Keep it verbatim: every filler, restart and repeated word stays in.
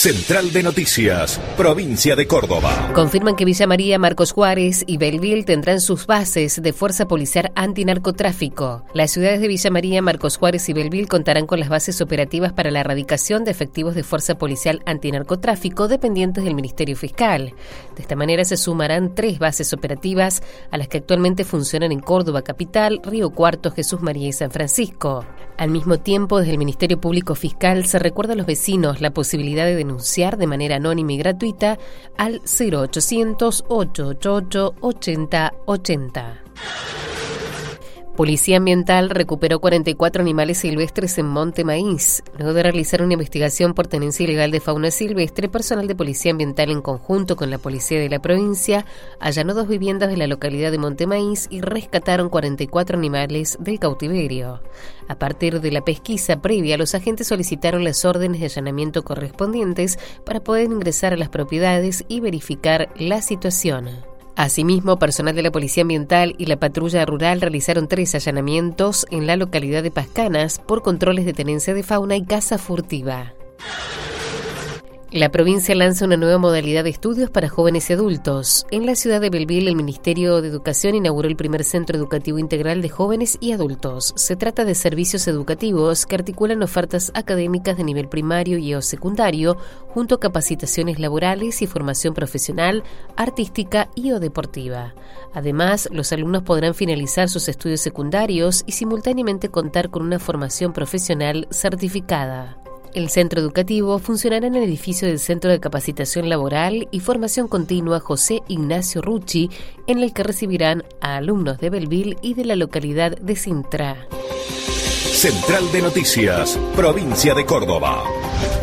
Central de Noticias, provincia de Córdoba. Confirman que Villa María, Marcos Juárez y Belleville tendrán sus bases de fuerza policial antinarcotráfico. Las ciudades de Villa María, Marcos Juárez y Belleville contarán con las bases operativas para la erradicación de efectivos de fuerza policial antinarcotráfico dependientes del Ministerio Fiscal. De esta manera se sumarán tres bases operativas a las que actualmente funcionan en Córdoba capital, Río Cuarto, Jesús María y San Francisco. Al mismo tiempo, desde el Ministerio Público Fiscal se recuerda a los vecinos la posibilidad de denunciar de manera anónima y gratuita al cero ochocientos, ochocientos ochenta y ocho, ochenta ochenta. Policía Ambiental recuperó cuarenta y cuatro animales silvestres en Monte Maíz. Luego de realizar una investigación por tenencia ilegal de fauna silvestre, personal de Policía Ambiental en conjunto con la policía de la provincia allanó dos viviendas de la localidad de Monte Maíz y rescataron cuarenta y cuatro animales del cautiverio. A partir de la pesquisa previa, los agentes solicitaron las órdenes de allanamiento correspondientes para poder ingresar a las propiedades y verificar la situación. Asimismo, personal de la Policía Ambiental y la Patrulla Rural realizaron tres allanamientos en la localidad de Pascanas por controles de tenencia de fauna y caza furtiva. La provincia lanza una nueva modalidad de estudios para jóvenes y adultos. En la ciudad de Belleville, el Ministerio de Educación inauguró el primer centro educativo integral de jóvenes y adultos. Se trata de servicios educativos que articulan ofertas académicas de nivel primario y o secundario, junto a capacitaciones laborales y formación profesional, artística y o deportiva. Además, los alumnos podrán finalizar sus estudios secundarios y simultáneamente contar con una formación profesional certificada. El centro educativo funcionará en el edificio del Centro de Capacitación Laboral y Formación Continua José Ignacio Rucci, en el que recibirán a alumnos de Belleville y de la localidad de Sintra. Central de Noticias, provincia de Córdoba.